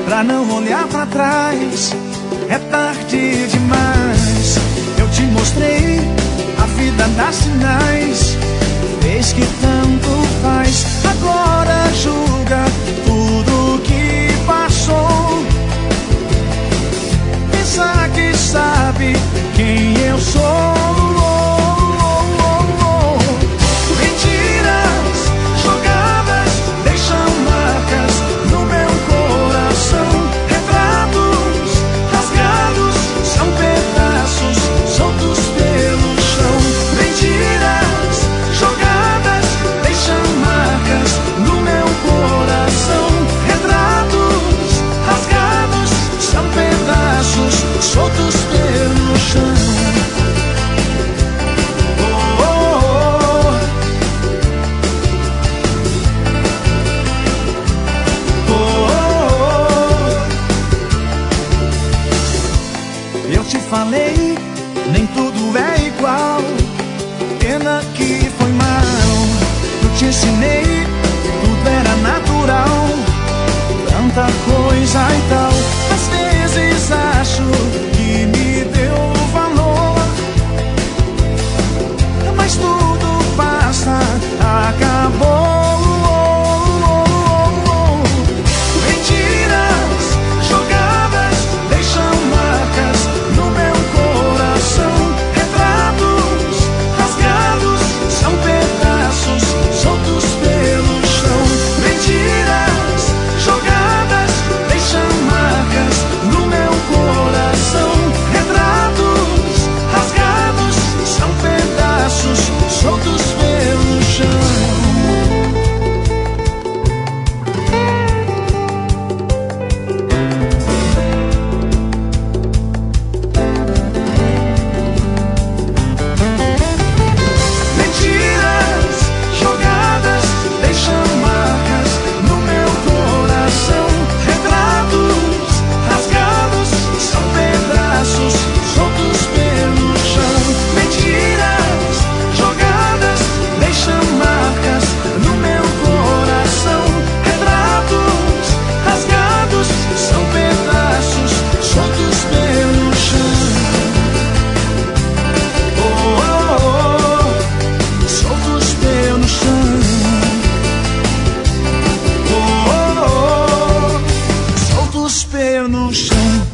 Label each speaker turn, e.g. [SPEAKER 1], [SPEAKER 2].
[SPEAKER 1] pra não olhar pra trás. É tarde demais. Eu te mostrei, a vida dá sinais. Vês que tanto faz, agora julga tudo que passou. Pensa que sabe quem eu sou. Soltos pelo chão. Oh, oh, oh. Oh, oh. Eu te falei, nem tudo é igual. Pena que foi mal. Eu te ensinei, tudo era natural. Tanta coisa e tal. Às vezes acho que me deu valor, mas tudo passa, acabou. Mentiras jogadas deixam marcas no meu coração. Retratos rasgados são pedaços soltos pelo chão. Mentiras jogadas deixam marcas no meu coração. Retratos rasgados são pedaços soltos pelo chão. Mentiras jogadas deixam marcas no meu coração. Retratos rasgados são pedaços soltos pelo chão. Mentiras jogadas deixam marcas no meu coração. Retratos rasgados são pedaços soltos pelo chão. Oh, oh, oh, soltos pelo chão. Oh, oh, oh, soltos pelo chão.